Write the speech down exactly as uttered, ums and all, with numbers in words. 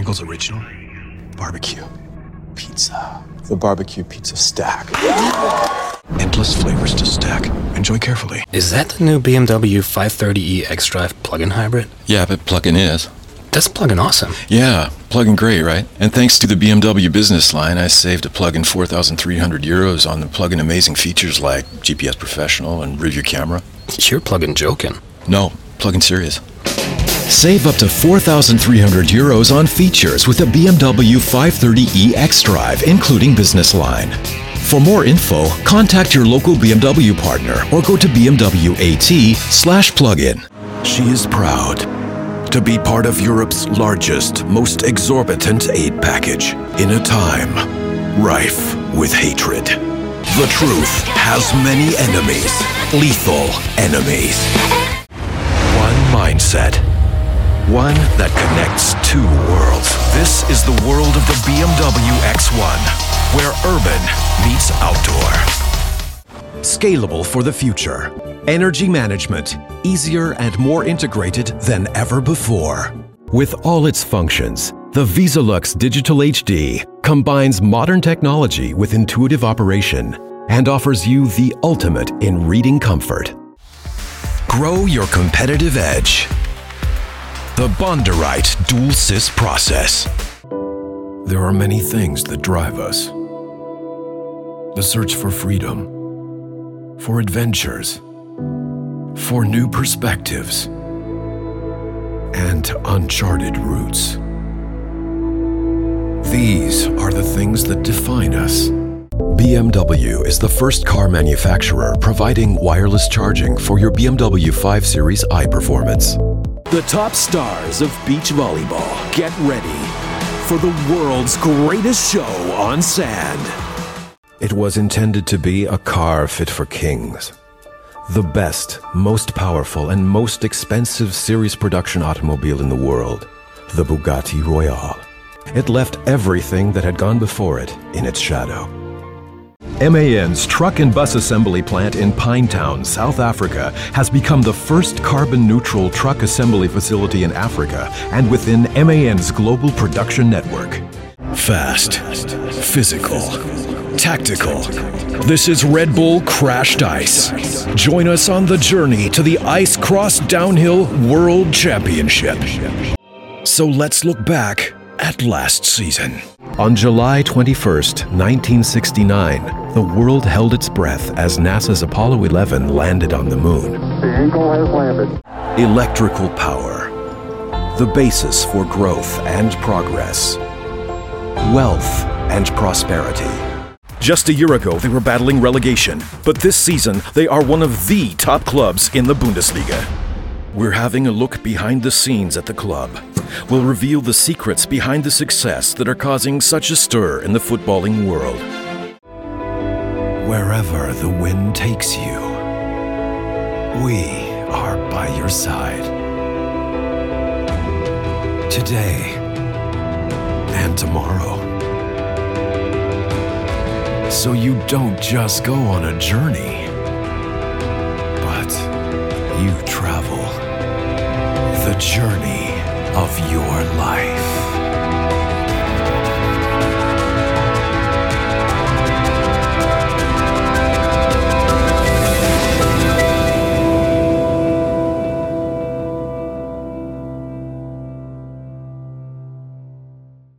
Pringles Original? Barbecue. Pizza. The barbecue pizza stack. Endless flavors to stack. Enjoy carefully. Is that the new B M W five thirty E xDrive plug-in hybrid? Yeah, but plug-in is. That's plug-in awesome. Yeah, plug-in great, right? And thanks to the B M W business line, I saved a plug-in four thousand three hundred euros on the plug-in amazing features like G P S Professional and rear view camera. You're plug-in joking. No, plug-in serious. Save up to four thousand three hundred euros on features with a B M W five thirty E xDrive, including business line. For more info, contact your local B M W partner or go to bmw.at slash plugin. She is proud to be part of Europe's largest, most exorbitant aid package in a time rife with hatred. The truth has many enemies, lethal enemies. One mindset, one that connects two worlds. This is the world of the B M W X one, where urban meets outdoor. Scalable for the future. Energy management, easier and more integrated than ever before. With all its functions, the VisaLux Digital H D combines modern technology with intuitive operation and offers you the ultimate in reading comfort. Grow your competitive edge. The Bonderite Dual Sys process. There are many things that drive us. The search for freedom, for adventures, for new perspectives, and uncharted routes. These are the things that define us. B M W is the first car manufacturer providing wireless charging for your B M W five Series i Performance. The top stars of beach volleyball get ready for the world's greatest show on sand. It was intended to be a car fit for kings. The best, most powerful, and most expensive series production automobile in the world, the Bugatti Royale. It left everything that had gone before it in its shadow. M A N's truck and bus assembly plant in Pinetown, South Africa, has become the first carbon-neutral truck assembly facility in Africa and within M A N's global production network. Fast, physical, tactical. This is Red Bull Crashed Ice. Join us on the journey to the Ice Cross Downhill World Championship. So let's look back at last season. On July twenty-first, nineteen sixty-nine, the world held its breath as NASA's Apollo eleven landed on the moon. The Eagle has landed. Electrical power, the basis for growth and progress, wealth and prosperity. Just a year ago, they were battling relegation, but this season, they are one of the top clubs in the Bundesliga. We're having a look behind the scenes at the club. We'll reveal the secrets behind the success that are causing such a stir in the footballing world. Wherever the wind takes you, we are by your side. Today and tomorrow. So you don't just go on a journey, but you travel the journey of your life.